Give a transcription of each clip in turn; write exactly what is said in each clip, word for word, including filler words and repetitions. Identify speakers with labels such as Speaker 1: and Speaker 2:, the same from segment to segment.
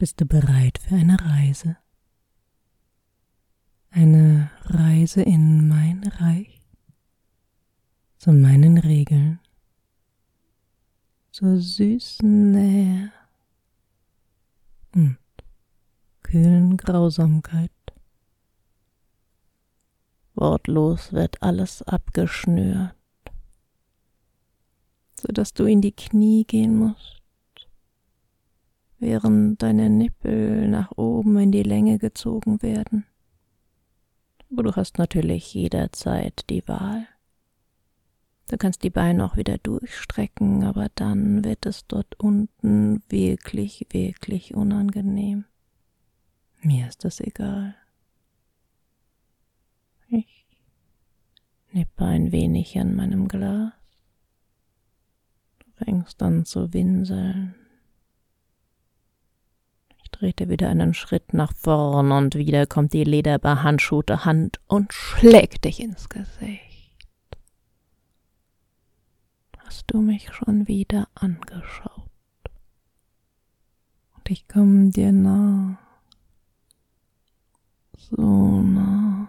Speaker 1: Bist du bereit für eine Reise? Eine Reise in mein Reich, zu meinen Regeln, zur süßen Nähe und kühlen Grausamkeit. Wortlos wird alles abgeschnürt, so dass du in die Knie gehen musst, während deine Nippel nach oben in die Länge gezogen werden. Aber du hast natürlich jederzeit die Wahl. Du kannst die Beine auch wieder durchstrecken, aber dann wird es dort unten wirklich, wirklich unangenehm. Mir ist das egal. Ich nippe ein wenig an meinem Glas. Du fängst an zu winseln. Ich trete wieder einen Schritt nach vorn und wieder kommt die lederbehandschuhte Hand und schlägt dich ins Gesicht. Hast du mich schon wieder angeschaut? Und ich komme dir nah, so nah.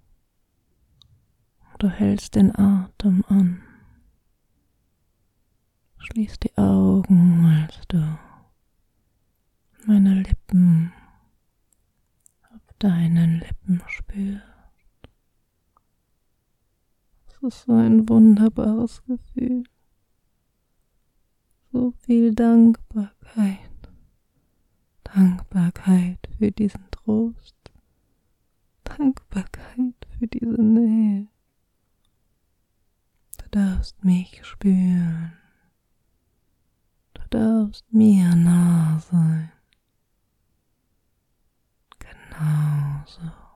Speaker 1: Du hältst den Atem an, schließt die Augen, als du meine Lippen auf deinen Lippen spürst. Es ist so ein wunderbares Gefühl. So viel Dankbarkeit. Dankbarkeit für diesen Trost. Dankbarkeit für diese Nähe. Du darfst mich spüren. Du darfst mir nah sein. Genauso.